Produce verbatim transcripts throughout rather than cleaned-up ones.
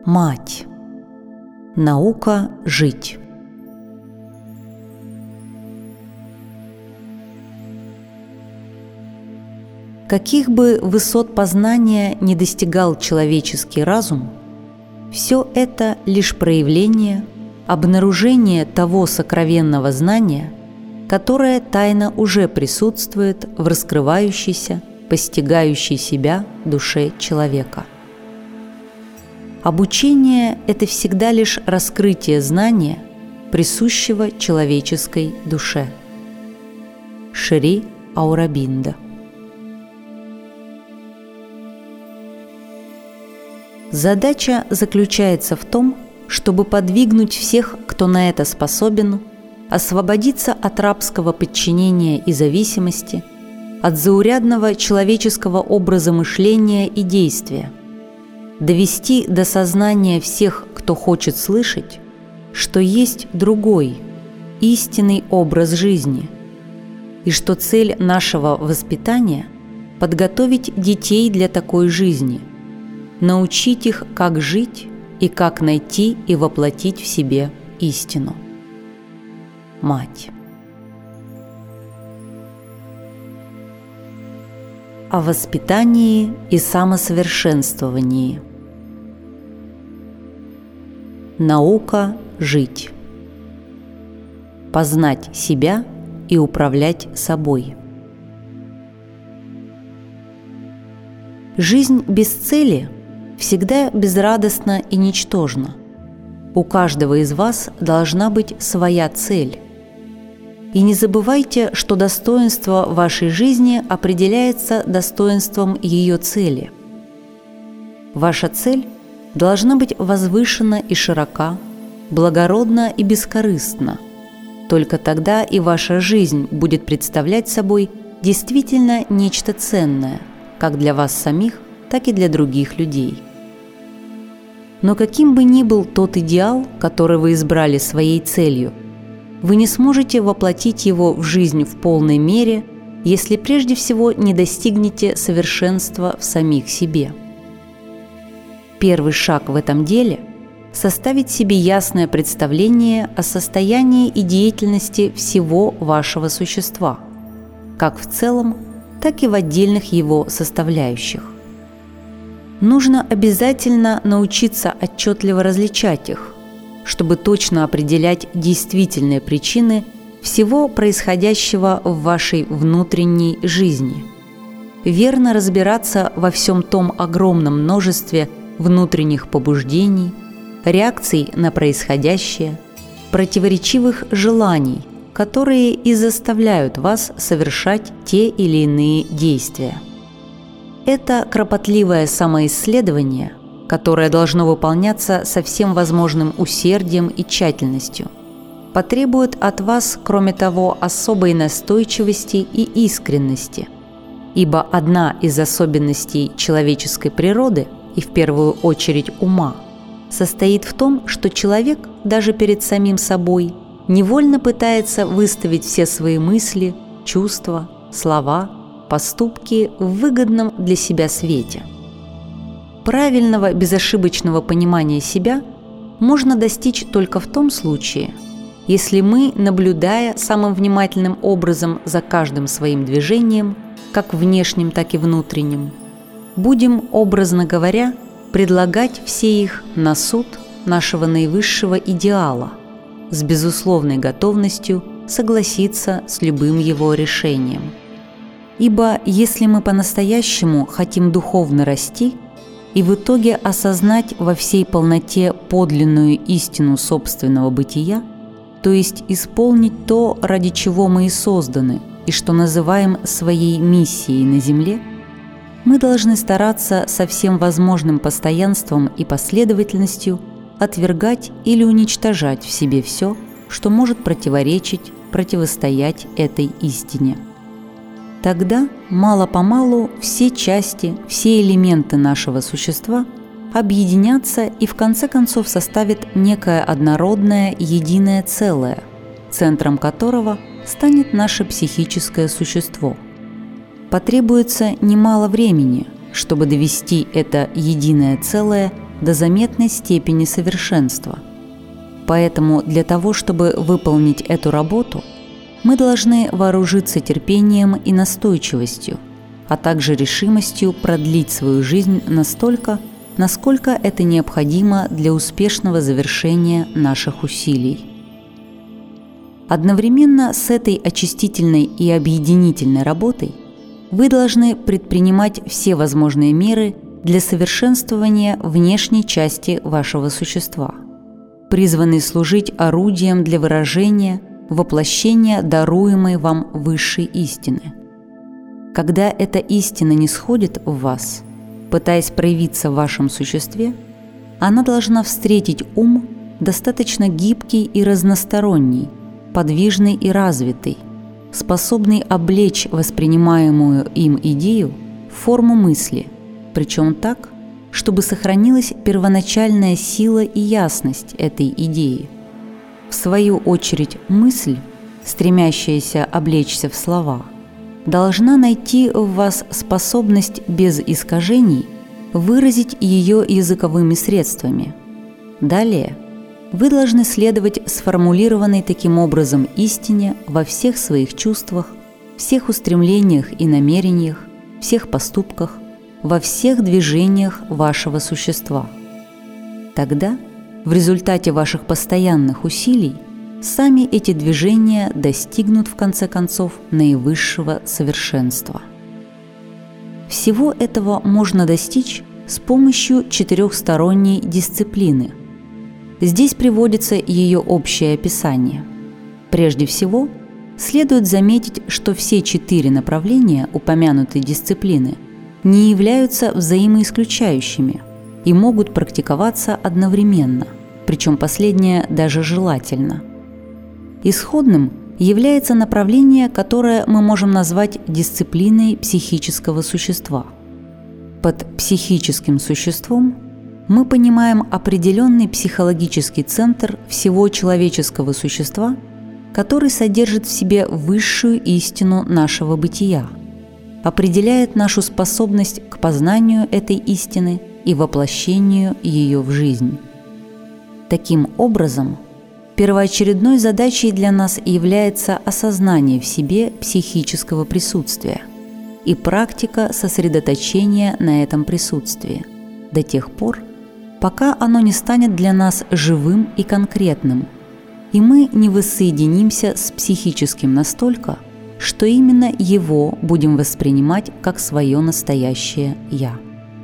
Мать. Наука жить. Каких бы высот познания не достигал человеческий разум, все это лишь проявление, обнаружение того сокровенного знания, которое тайно уже присутствует в раскрывающейся, постигающей себя душе человека. Обучение – это всегда лишь раскрытие знания, присущего человеческой душе. Шри Аурабинда. Задача заключается в том, чтобы подвигнуть всех, кто на это способен, освободиться от рабского подчинения и зависимости, от заурядного человеческого образа мышления и действия, довести до сознания всех, кто хочет слышать, что есть другой, истинный образ жизни, и что цель нашего воспитания – подготовить детей для такой жизни, научить их, как жить и как найти и воплотить в себе истину. Мать. О воспитании и самосовершенствовании. Наука жить. Познать себя и управлять собой. Жизнь без цели всегда безрадостна и ничтожна. У каждого из вас должна быть своя цель. И не забывайте, что достоинство вашей жизни определяется достоинством ее цели. Ваша цель должна быть возвышена и широка, благородна и бескорыстна. Только тогда и ваша жизнь будет представлять собой действительно нечто ценное, как для вас самих, так и для других людей. Но каким бы ни был тот идеал, который вы избрали своей целью, вы не сможете воплотить его в жизнь в полной мере, если прежде всего не достигнете совершенства в самих себе. Первый шаг в этом деле – составить себе ясное представление о состоянии и деятельности всего вашего существа, как в целом, так и в отдельных его составляющих. Нужно обязательно научиться отчетливо различать их, чтобы точно определять действительные причины всего происходящего в вашей внутренней жизни, верно разбираться во всем том огромном множестве внутренних побуждений, реакций на происходящее, противоречивых желаний, которые и заставляют вас совершать те или иные действия. Это кропотливое самоисследование, которое должно выполняться со всем возможным усердием и тщательностью, потребует от вас, кроме того, особой настойчивости и искренности, ибо одна из особенностей человеческой природы, и в первую очередь ума, состоит в том, что человек даже перед самим собой невольно пытается выставить все свои мысли, чувства, слова, поступки в выгодном для себя свете. Правильного, безошибочного понимания себя можно достичь только в том случае, если мы, наблюдая самым внимательным образом за каждым своим движением, как внешним, так и внутренним, будем, образно говоря, предлагать все их на суд нашего наивысшего идеала, с безусловной готовностью согласиться с любым его решением. Ибо если мы по-настоящему хотим духовно расти и в итоге осознать во всей полноте подлинную истину собственного бытия, то есть исполнить то, ради чего мы и созданы, и что называем своей миссией на земле, мы должны стараться со всем возможным постоянством и последовательностью отвергать или уничтожать в себе все, что может противоречить, противостоять этой истине. Тогда мало-помалу все части, все элементы нашего существа объединятся и в конце концов составят некое однородное единое целое, центром которого станет наше психическое существо. Потребуется немало времени, чтобы довести это единое целое до заметной степени совершенства. Поэтому для того, чтобы выполнить эту работу, мы должны вооружиться терпением и настойчивостью, а также решимостью продлить свою жизнь настолько, насколько это необходимо для успешного завершения наших усилий. Одновременно с этой очистительной и объединительной работой вы должны предпринимать все возможные меры для совершенствования внешней части вашего существа, призванной служить орудием для выражения, воплощения даруемой вам высшей истины. Когда эта истина не сходит в вас, пытаясь проявиться в вашем существе, она должна встретить ум, достаточно гибкий и разносторонний, подвижный и развитый, способный облечь воспринимаемую им идею в форму мысли, причем так, чтобы сохранилась первоначальная сила и ясность этой идеи. В свою очередь, мысль, стремящаяся облечься в слова, должна найти в вас способность без искажений выразить ее языковыми средствами. Далее вы должны следовать сформулированной таким образом истине во всех своих чувствах, всех устремлениях и намерениях, всех поступках, во всех движениях вашего существа. Тогда, в результате ваших постоянных усилий, сами эти движения достигнут в конце концов наивысшего совершенства. Всего этого можно достичь с помощью четырехсторонней дисциплины. Здесь приводится ее общее описание. Прежде всего, следует заметить, что все четыре направления упомянутой дисциплины не являются взаимоисключающими и могут практиковаться одновременно, причем последнее даже желательно. Исходным является направление, которое мы можем назвать дисциплиной психического существа. Под психическим существом мы понимаем определенный психологический центр всего человеческого существа, который содержит в себе высшую истину нашего бытия, определяет нашу способность к познанию этой истины и воплощению ее в жизнь. Таким образом, первоочередной задачей для нас является осознание в себе психического присутствия и практика сосредоточения на этом присутствии до тех пор, пока оно не станет для нас живым и конкретным, и мы не воссоединимся с психическим настолько, что именно его будем воспринимать как свое настоящее «я».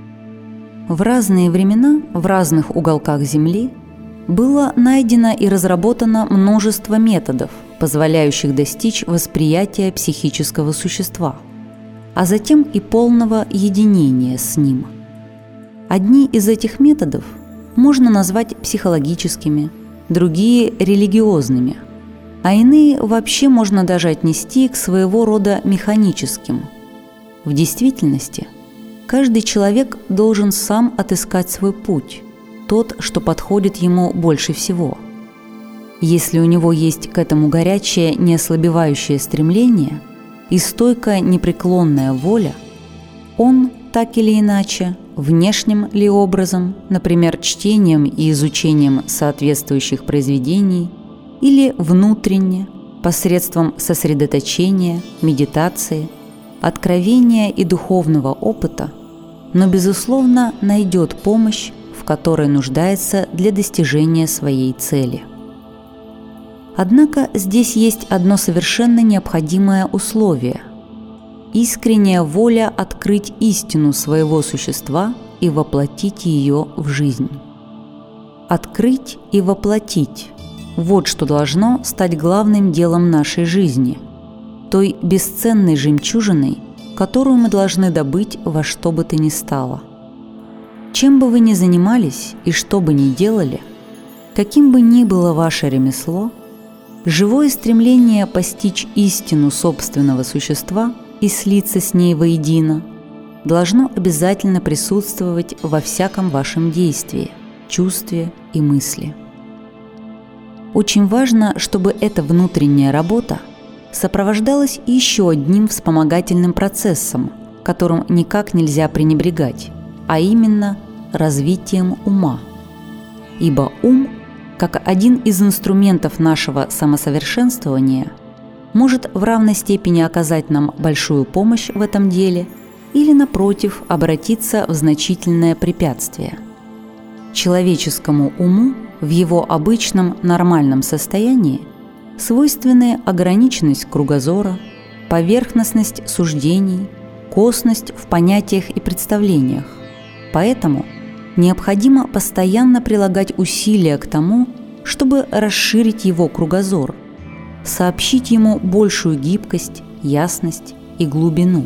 В разные времена, в разных уголках Земли было найдено и разработано множество методов, позволяющих достичь восприятия психического существа, а затем и полного единения с ним. Одни из этих методов можно назвать психологическими, другие – религиозными, а иные вообще можно даже отнести к своего рода механическим. В действительности, каждый человек должен сам отыскать свой путь, тот, что подходит ему больше всего. Если у него есть к этому горячее, неослабевающее стремление и стойкая, непреклонная воля, он, так или иначе, внешним ли образом, например, чтением и изучением соответствующих произведений, или внутренне, посредством сосредоточения, медитации, откровения и духовного опыта, но, безусловно, найдет помощь, в которой нуждается для достижения своей цели. Однако здесь есть одно совершенно необходимое условие – искренняя воля открыть истину своего существа и воплотить ее в жизнь. Открыть и воплотить – вот что должно стать главным делом нашей жизни, той бесценной жемчужиной, которую мы должны добыть во что бы то ни стало. Чем бы вы ни занимались и что бы ни делали, каким бы ни было ваше ремесло, живое стремление постичь истину собственного существа и слиться с ней воедино должно обязательно присутствовать во всяком вашем действии, чувстве и мысли. Очень важно, чтобы эта внутренняя работа сопровождалась еще одним вспомогательным процессом, которым никак нельзя пренебрегать, а именно развитием ума. Ибо ум, как один из инструментов нашего самосовершенствования, может в равной степени оказать нам большую помощь в этом деле или, напротив, обратиться в значительное препятствие. Человеческому уму в его обычном нормальном состоянии свойственны ограниченность кругозора, поверхностность суждений, косность в понятиях и представлениях. Поэтому необходимо постоянно прилагать усилия к тому, чтобы расширить его кругозор, сообщить ему большую гибкость, ясность и глубину.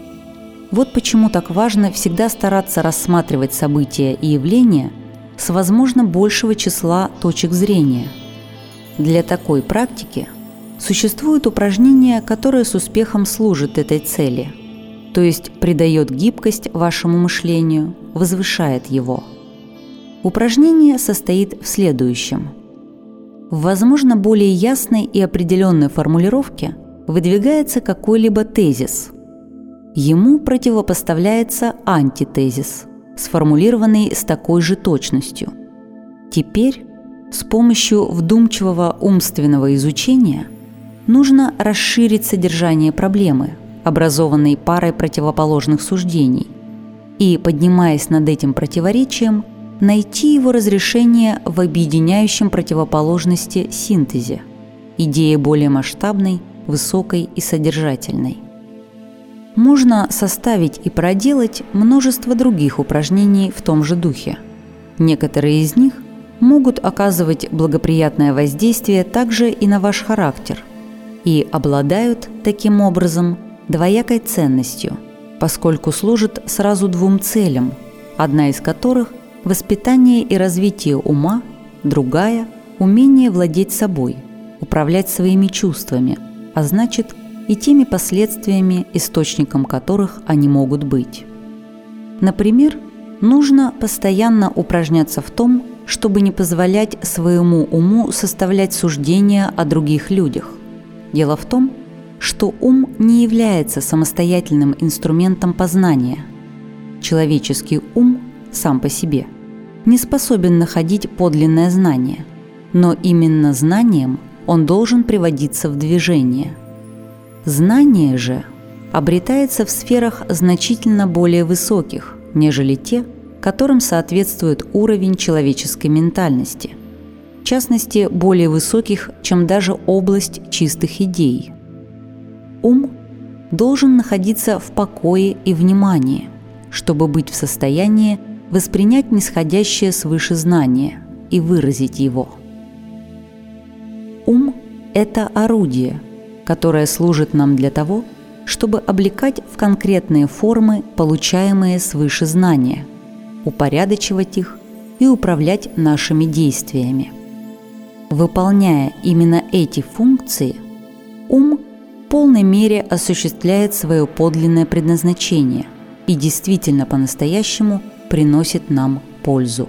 Вот почему так важно всегда стараться рассматривать события и явления с возможно большего числа точек зрения. Для такой практики существует упражнение, которое с успехом служит этой цели, то есть придает гибкость вашему мышлению, возвышает его. Упражнение состоит в следующем. В, возможно, более ясной и определенной формулировке выдвигается какой-либо тезис. Ему противопоставляется антитезис, сформулированный с такой же точностью. Теперь с помощью вдумчивого умственного изучения нужно расширить содержание проблемы, образованной парой противоположных суждений, и, поднимаясь над этим противоречием, найти его разрешение в объединяющем противоположности синтезе, идее более масштабной, высокой и содержательной. Можно составить и проделать множество других упражнений в том же духе. Некоторые из них могут оказывать благоприятное воздействие также и на ваш характер и обладают таким образом двоякой ценностью, поскольку служат сразу двум целям, одна из которых – воспитание и развитие ума, другая – умение владеть собой, управлять своими чувствами, а значит и теми последствиями, источником которых они могут быть. Например, нужно постоянно упражняться в том, чтобы не позволять своему уму составлять суждения о других людях. Дело в том, что ум не является самостоятельным инструментом познания. Человеческий ум сам по себе не способен находить подлинное знание, но именно знанием он должен приводиться в движение. Знание же обретается в сферах значительно более высоких, нежели те, которым соответствует уровень человеческой ментальности, в частности, более высоких, чем даже область чистых идей. Ум должен находиться в покое и внимании, чтобы быть в состоянии воспринять нисходящее свыше знание и выразить его. Ум – это орудие, которое служит нам для того, чтобы облекать в конкретные формы получаемые свыше знания, упорядочивать их и управлять нашими действиями. Выполняя именно эти функции, ум в полной мере осуществляет свое подлинное предназначение и действительно по-настоящему приносит нам пользу.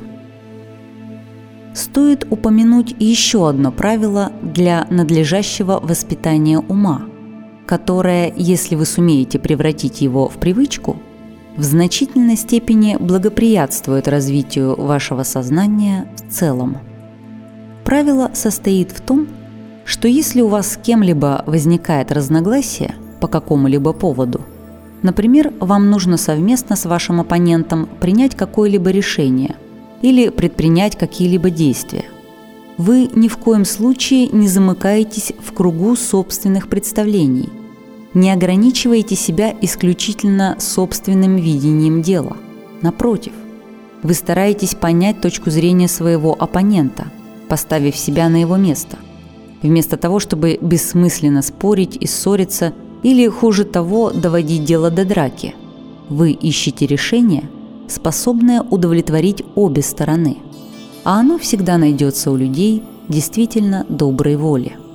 Стоит упомянуть еще одно правило для надлежащего воспитания ума, которое, если вы сумеете превратить его в привычку, в значительной степени благоприятствует развитию вашего сознания в целом. Правило состоит в том, что если у вас с кем-либо возникает разногласие по какому-либо поводу, например, вам нужно совместно с вашим оппонентом принять какое-либо решение или предпринять какие-либо действия, вы ни в коем случае не замыкаетесь в кругу собственных представлений, не ограничиваете себя исключительно собственным видением дела. Напротив, вы стараетесь понять точку зрения своего оппонента, поставив себя на его место, вместо того, чтобы бессмысленно спорить и ссориться или, хуже того, доводить дело до драки. Вы ищете решение, способное удовлетворить обе стороны, а оно всегда найдется у людей действительно доброй воли.